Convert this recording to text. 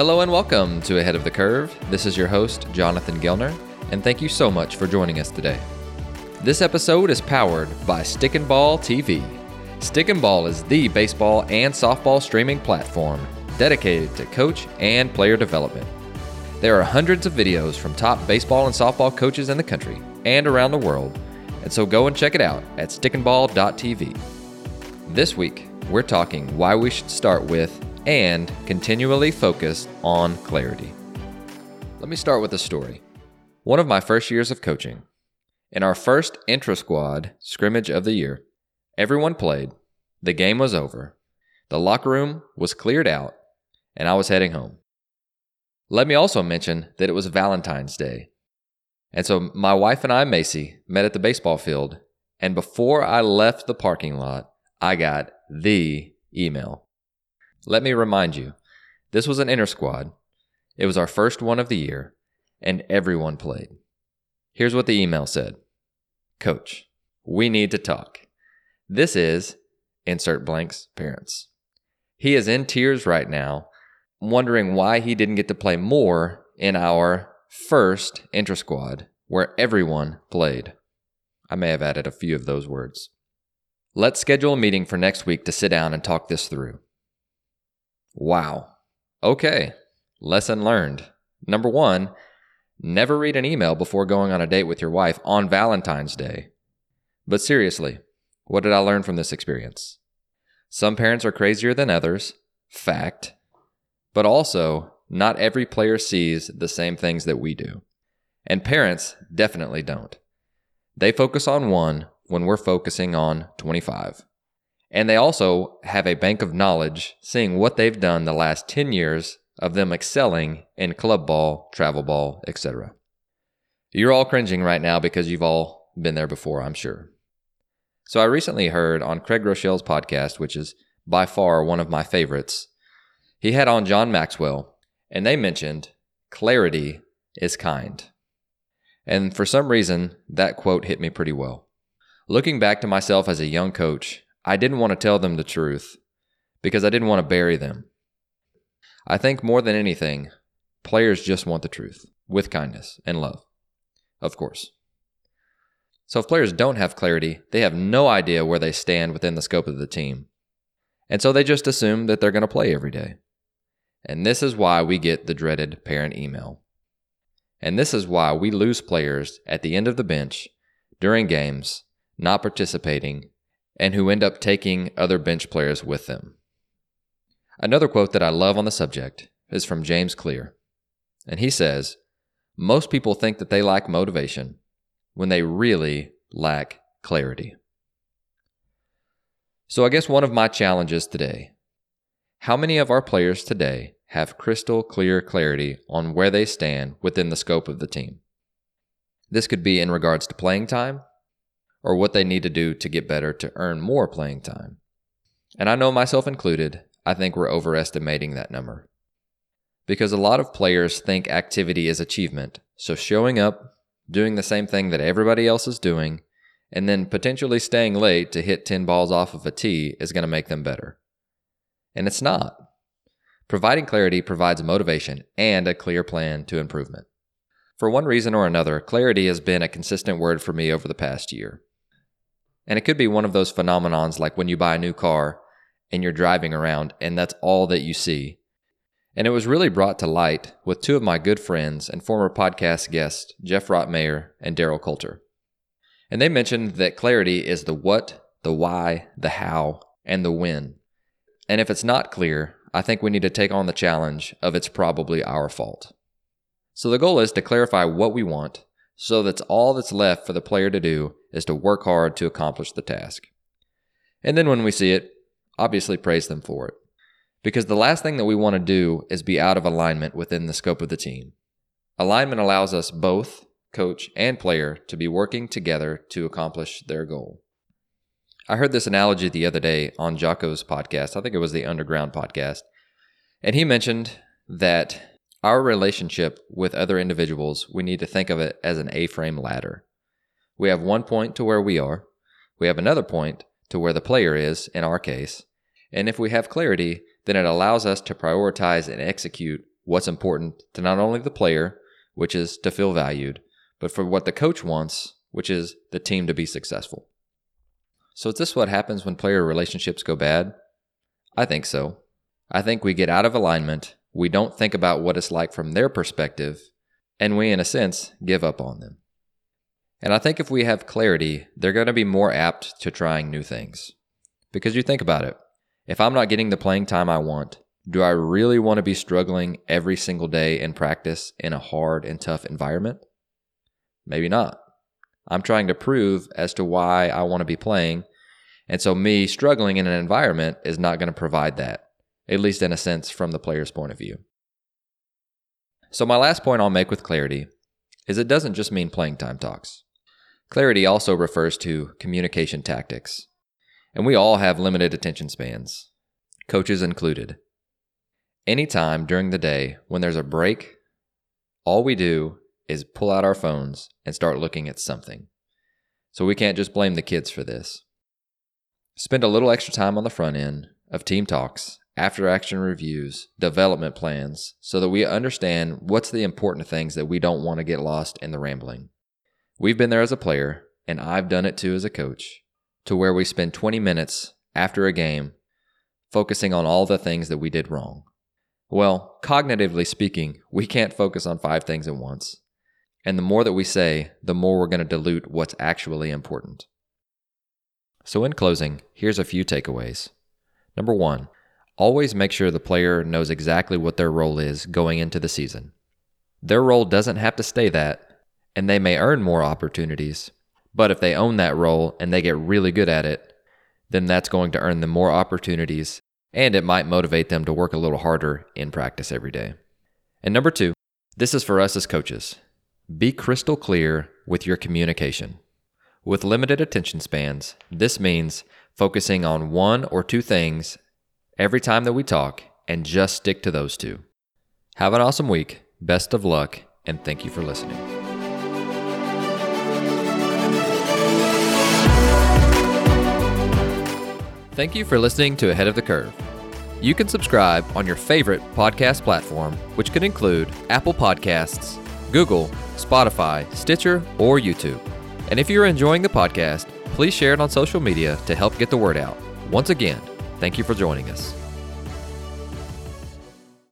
Hello and welcome to Ahead of the Curve. This is your host, Jonathan Gellner, and thank you so much for joining us today. This episode is powered by Stick and Ball TV. Stick and Ball is the baseball and softball streaming platform dedicated to coach and player development. There are hundreds of videos from top baseball and softball coaches in the country and around the world, and so go and check it out at stickandball.tv. This week, we're talking why we should start with and continually focus on clarity. Let me start with a story. One of my first years of coaching, in our first intra-squad scrimmage of the year, everyone played, the game was over, the locker room was cleared out, and I was heading home. Let me also mention that it was Valentine's Day. And so my wife and I, Macy, met at the baseball field, and before I left the parking lot, I got the email. Let me remind you, this was an inter-squad. It was our first one of the year, and everyone played. Here's what the email said. Coach, we need to talk. This is, insert blanks, parents. He is in tears right now, wondering why he didn't get to play more in our first inter-squad, where everyone played. I may have added a few of those words. Let's schedule a meeting for next week to sit down and talk this through. Wow. Okay. Lesson learned. Number 1, never read an email before going on a date with your wife on Valentine's Day. But seriously, what did I learn from this experience? Some parents are crazier than others. Fact. But also, not every player sees the same things that we do. And parents definitely don't. They focus on 1 when we're focusing on 25. And they also have a bank of knowledge seeing what they've done the last 10 years of them excelling in club ball, travel ball, etc. You're all cringing right now because you've all been there before, I'm sure. So I recently heard on Craig Rochelle's podcast, which is by far one of my favorites, he had on John Maxwell, and they mentioned, clarity is kind. And for some reason, that quote hit me pretty well. Looking back to myself as a young coach, I didn't want to tell them the truth because I didn't want to bury them. I think more than anything, players just want the truth with kindness and love, of course. So if players don't have clarity, they have no idea where they stand within the scope of the team. And so they just assume that they're going to play every day. And this is why we get the dreaded parent email. And this is why we lose players at the end of the bench, during games, not participating, and who end up taking other bench players with them. Another quote that I love on the subject is from James Clear, and he says, most people think that they lack motivation when they really lack clarity. So I guess one of my challenges today, how many of our players today have crystal clear clarity on where they stand within the scope of the team? This could be in regards to playing time, or what they need to do to get better to earn more playing time. And I know myself included, I think we're overestimating that number. Because a lot of players think activity is achievement, so showing up, doing the same thing that everybody else is doing, and then potentially staying late to hit 10 balls off of a tee is going to make them better. And it's not. Providing clarity provides motivation and a clear plan to improvement. For one reason or another, clarity has been a consistent word for me over the past year. And it could be one of those phenomenons like when you buy a new car and you're driving around and that's all that you see. And it was really brought to light with 2 of my good friends and former podcast guests, Jeff Rotmayer and Daryl Coulter. And they mentioned that clarity is the what, the why, the how, and the when. And if it's not clear, I think we need to take on the challenge of it's probably our fault. So the goal is to clarify what we want, so that's all that's left for the player to do is to work hard to accomplish the task. And then when we see it, obviously praise them for it. Because the last thing that we want to do is be out of alignment within the scope of the team. Alignment allows us both, coach and player, to be working together to accomplish their goal. I heard this analogy the other day on Jocko's podcast. I think it was the Underground podcast. And he mentioned that our relationship with other individuals, we need to think of it as an A-frame ladder. We have one point to where we are. We have another point to where the player is, in our case. And if we have clarity, then it allows us to prioritize and execute what's important to not only the player, which is to feel valued, but for what the coach wants, which is the team to be successful. So is this what happens when player relationships go bad? I think so. I think we get out of alignment, we don't think about what it's like from their perspective, and we, in a sense, give up on them. And I think if we have clarity, they're going to be more apt to trying new things. Because you think about it, if I'm not getting the playing time I want, do I really want to be struggling every single day in practice in a hard and tough environment? Maybe not. I'm trying to prove as to why I want to be playing, and so me struggling in an environment is not going to provide that, at least in a sense from the player's point of view. So my last point I'll make with clarity is it doesn't just mean playing time talks. Clarity also refers to communication tactics, and we all have limited attention spans, coaches included. Anytime during the day when there's a break, all we do is pull out our phones and start looking at something. So we can't just blame the kids for this. Spend a little extra time on the front end of team talks, after action reviews, development plans, so that we understand what's the important things that we don't want to get lost in the rambling. We've been there as a player, and I've done it too as a coach, to where we spend 20 minutes after a game focusing on all the things that we did wrong. Well, cognitively speaking, we can't focus on 5 things at once. And the more that we say, the more we're going to dilute what's actually important. So in closing, here's a few takeaways. Number 1, always make sure the player knows exactly what their role is going into the season. Their role doesn't have to stay that, and they may earn more opportunities, but if they own that role and they get really good at it, then that's going to earn them more opportunities, and it might motivate them to work a little harder in practice every day. And number 2, this is for us as coaches. Be crystal clear with your communication. With limited attention spans, this means focusing on 1 or 2 things every time that we talk and just stick to those 2. Have an awesome week, best of luck, and thank you for listening. Thank you for listening to Ahead of the Curve. You can subscribe on your favorite podcast platform, which could include Apple Podcasts, Google, Spotify, Stitcher, or YouTube. And if you're enjoying the podcast, please share it on social media to help get the word out. Once again, thank you for joining us.